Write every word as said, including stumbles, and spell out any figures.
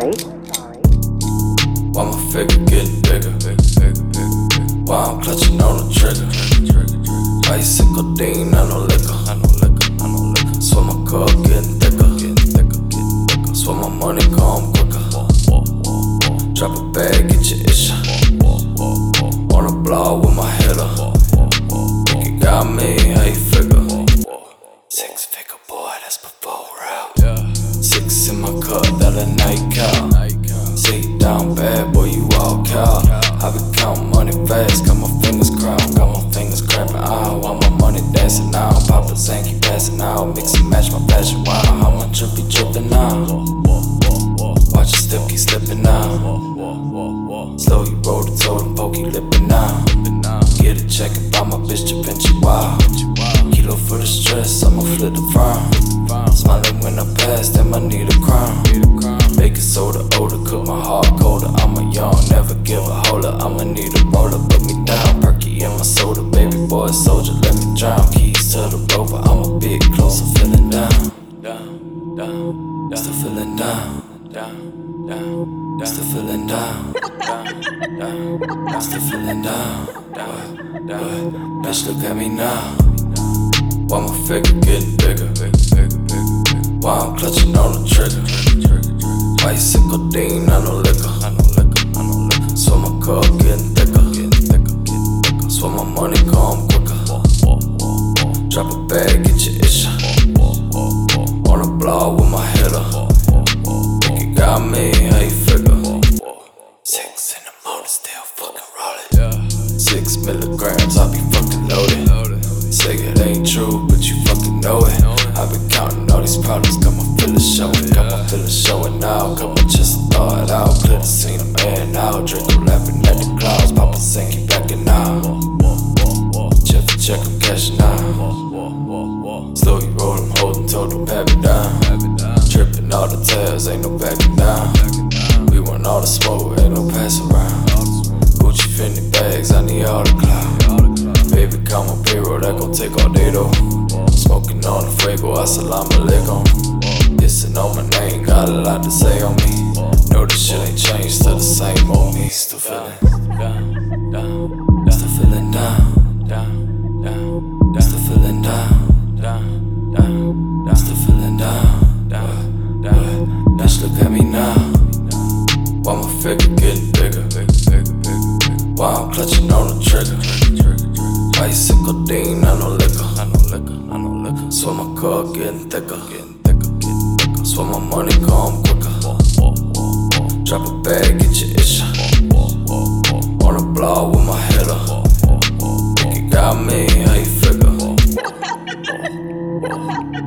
sorry. Why my figure getting bigger? Why I'm clutching on the trigger? Bicycle dean, I know liquor. So my cup getting thicker. So my money come quicker. Drop a bag, get your issue. On the block with my header. You got me, how you figure? Six figure boy, that's before round. Six in my cup, that a nightcap. Sit down bad, boy, you all cow. I been counting money fast, got my fingers crowned, got my fingers cramping. I want my money dancing now. Papa Zan keep passing out, mix and match my passion. Wow, how my drip be dripping now. Watch your step keep slipping now. Slow you roll the totem, pokey lippin' now. Get a check and buy my bitch Da Vinci. Wow, kilo for the stress, I'ma flip the frown. Smiling when I pass, then I need a crown. Baking soda odor, cook my heart colder. I'm a young, never give a holder. I'ma need a roller, put me down. Perky in my soda, baby boy soldier, let me drown. Keys to the rover, I'm a bit closer, feeling down. Down, down, still feeling down. Down, down, still feeling down. Down, down, still feeling down. Down, down, bitch look at me now. Why my figure getting bigger? Why I'm clutching on the trigger? Bicycle dean, I know liquor. So my cup getting thicker. So my money come quicker. Drop a bag, get your issue. On the block with my header. You got me, how you figure? Six in the morning, still fucking rolling. Six milligrams, I be fucking loaded. Say it ain't true, but you fucking know it. I been counting all these problems, got my feelings showing, got my feelings showing now. Got my chest thought out, clear the scene, I'm in out. Draco laughing at the clouds, Papa Zan keep backing out. Check for check, I'm cashing out. Slow you roll, I'm holding, told them pat me down. Tripping all the tails, ain't no backing down. We want all the smoke, ain't no pass around. Gucci Fendi bags, I need all the clout. Baby, call my payroll, that gon' take all day though. Smoking on the fuego, assalamu alaikum. Dissing on my name, got a lot to say on me. Know this shit ain't changed, still the same old me. Still feeling down, down, still feeling down, down, down, still feeling down, down, down, still feeling down, down, down. Bitch, look at me now. Why my figure getting bigger? Why I'm clutching on the trigger? Bicycle dean, I know liquor. So my cup getting thicker. So my money come quicker. Drop a bag, get your issue. On the block with my header. You got me, how you figure?